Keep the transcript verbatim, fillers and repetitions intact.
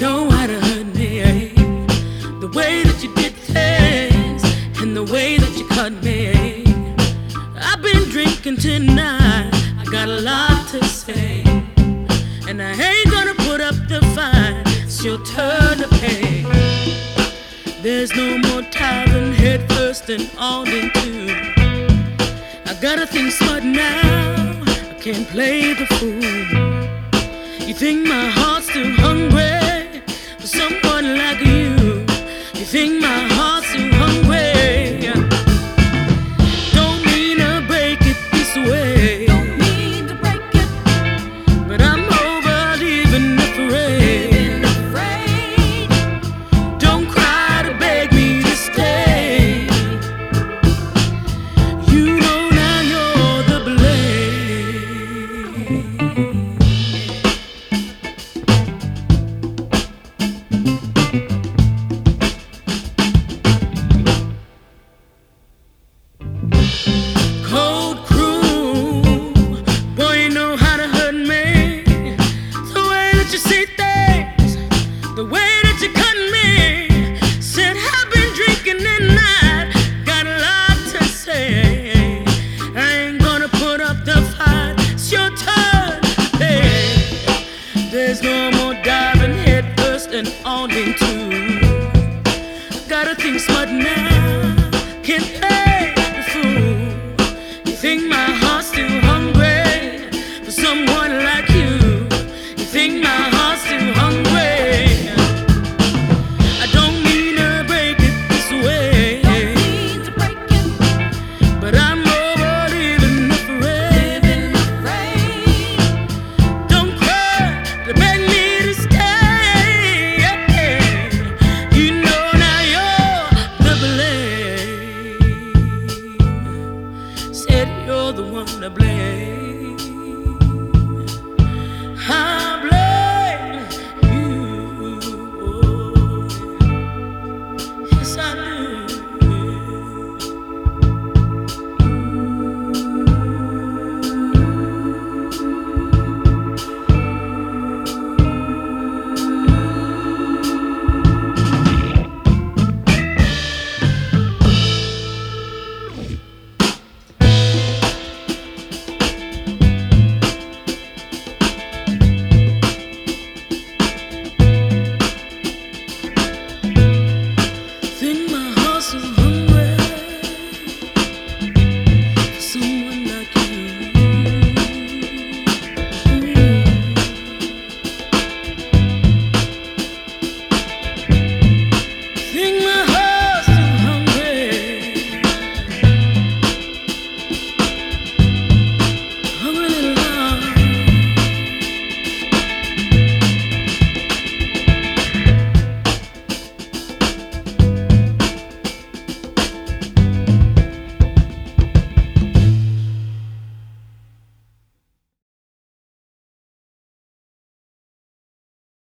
know how to hurt me. The way that you did things and the way that you cut me. I've been drinking tonight, I got a lot to say, and I ain't gonna put up the fight. It's your turn to pay. There's no more diving head first and on into. I gotta think smart now, I can't play the fool. You think my heart's too hungry for someone like you? You think my heart's too hungry? Don't mean to break it this way. Don't mean to break it, but I'm over leaving afraid. living afraid. Don't cry to beg me to stay. You know now you're the blame. Cold, cruel, boy, you know how to hurt me. The way that you say things, the way that you cut me. Said I've been drinking tonight, got a lot to say. I ain't gonna put up the fight, it's your turn to pay. There's no more diving head first and on into.